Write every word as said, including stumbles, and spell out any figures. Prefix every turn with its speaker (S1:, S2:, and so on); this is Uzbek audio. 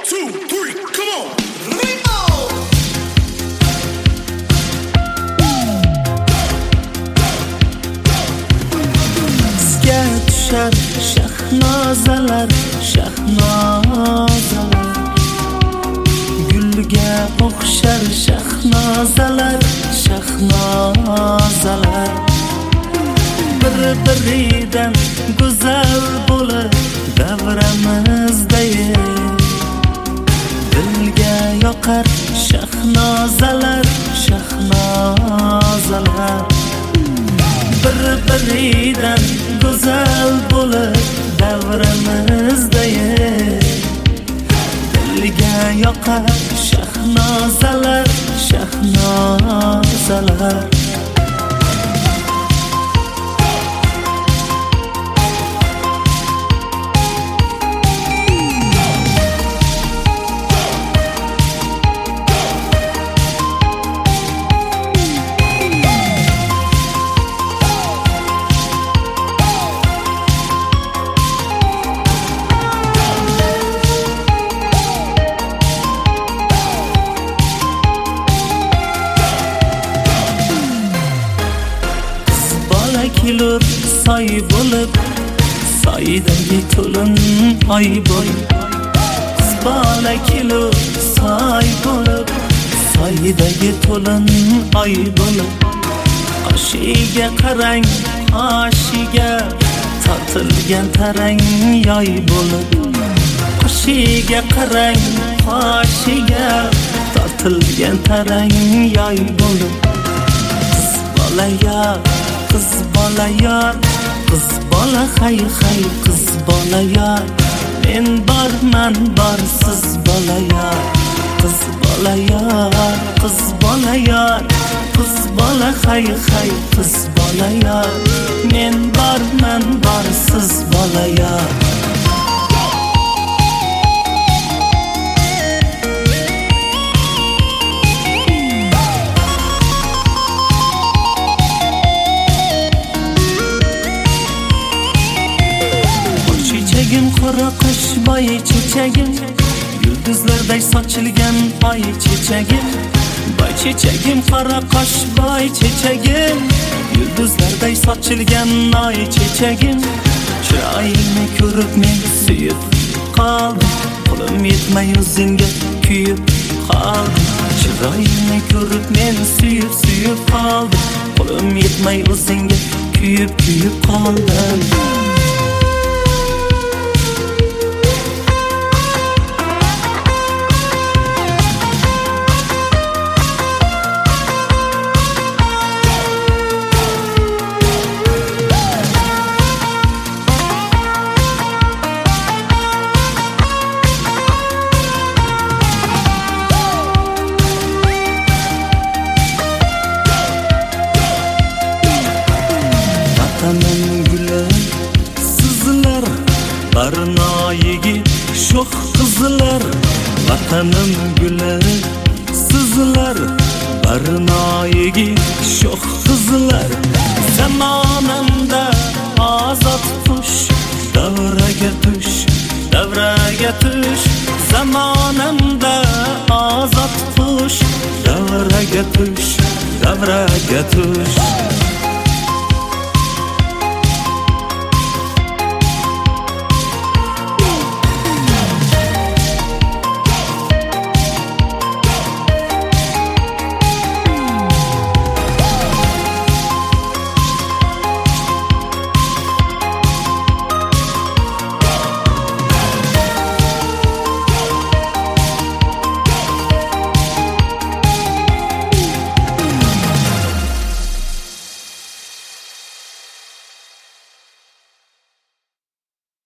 S1: two, three, come on. Ritmo.
S2: Sizga tushar shahnozalar, shahnozalar, gulga o'xshar shahnozalar, shahnozalar, bir-biridan go'zal bo'lib davramizday dilga yoqar shahnozalar, shahnozalar, bir-biridan go'zal bo'lib davramizday dilga yoqar shahnozalar, shahnozalar. Kelur soy bo'lib, soydagi to'lin oy bo'lib, qiz bola kelur soy bo'lib, soydagi to'lin oy bo'lib, qoshiga qarang, qoshiga tortilgan tarang yoy bo'lib, qoshiga qarang, qoshiga tortilgan tarang yoy bo'lib, qiz bola ya qiz bola yor, qiz bola hay hay, qiz bola yor, men borman bor siz bola yor, qiz bola yor, qiz bola yor, qiz bola hay hay, qiz bola yor, men borman bor siz bola yor. Chechagim qora qosh boy chechagim, yulduzlarday sochilgan oy chechagim, boy chechagim qora qosh boy chechagim, yulduzlarday sochilgan oy chechagim, chiroyingni ko'rib men suyib qoldim, qo'lim yetmay o'zingga kuyib qoldim, chiroyingni ko'rib men suyib suyib qoldim, qo'lim yetmay o'zingga kuyib kuyib qoldim. Vatanim guli sizlar, barnoyigi sho'x qizlar, vatanim guli sizlar, barnoyigi sho'x qizlar, zamonimda ozod qush, davraga tush, davraga tush, zamonimda ozod qush, davraga tush, davraga tush.